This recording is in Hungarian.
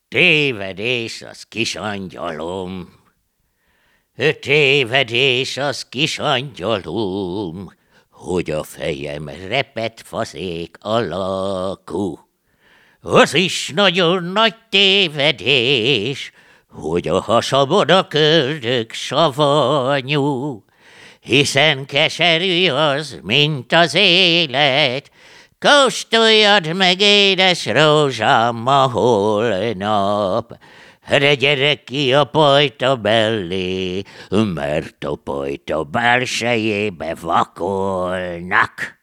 Tévedés az kis angyalom, tévedés az kis angyalom, hogy a fejem repett faszék alakú. Az is nagyon nagy tévedés, hogy a hasamon a köldök savanyú, hiszen keserű az, mint az élet. Kóstoljad meg, édes rózsám, ma holnap, de gyere ki a pajta mellé, mert a pajta belsejébe vakolnak.